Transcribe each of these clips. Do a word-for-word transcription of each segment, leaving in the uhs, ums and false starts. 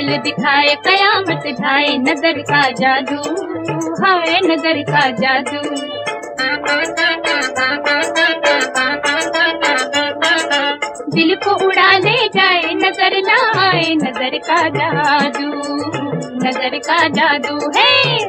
खेल दिखाए कयामत ढाए, नजर का जादू, हाय नजर का जादू। दिल को उड़ा ले जाए नजर ना आए, नजर का जादू, नजर का जादू है।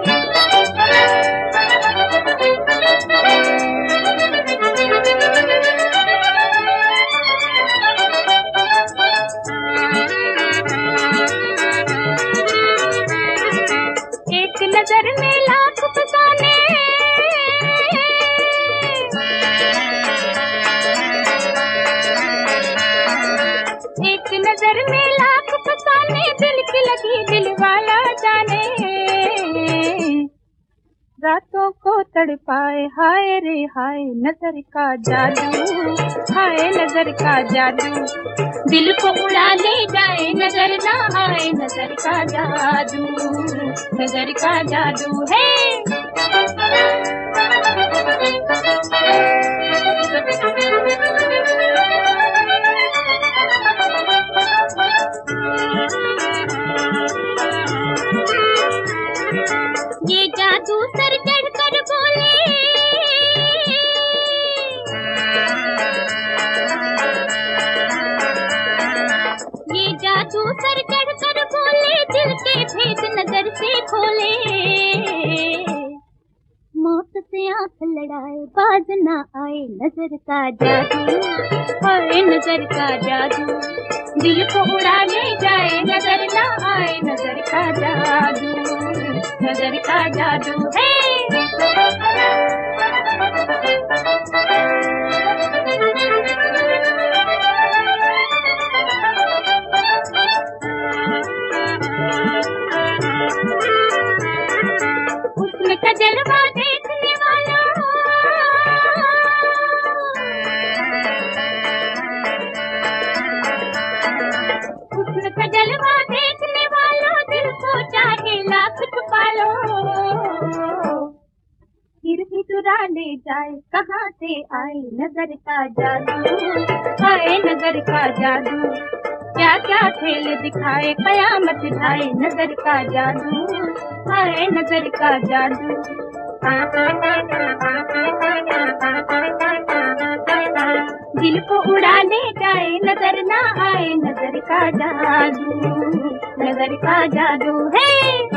एक नजर में लाख फसाने, एक नजर में लाख फसाने, दिल की लगी दिल वाला जाने। रातों को तड़पाए हाय रे हाय, नजर का जादू, हाय नजर का जादू। दिल को उड़ा ले जाए नजर ना आए, नजर का जादू, नजर का जादू है। ये जादू सर चढ़ कर बोले, ये जादू सर चढ़ कर बोले, दिल के भेद नजर से खोले। मौत से आंख लड़ाए बाज ना आए, नजर का जादू, हाय नजर का जादू। दिल को उड़ा ले जाए नजर ना आए, नजर का जादू, नजर का जादू है। उसमें का जलवा देखने वाला, उसमें का जलवा देखने वाला, दिल को चाहे लाख छुपा लो। फिर भी चुरा ले जाए कहाँ से आए, नजर का जादू, हाय नजर का जादू। क्या क्या खेल दिखाए कयामत ढाए, नजर का जादू, हाय नजर का जादू। दिल को उड़ा ले जाए नजर ना आए, नजर का जादू, नजर का जादू है।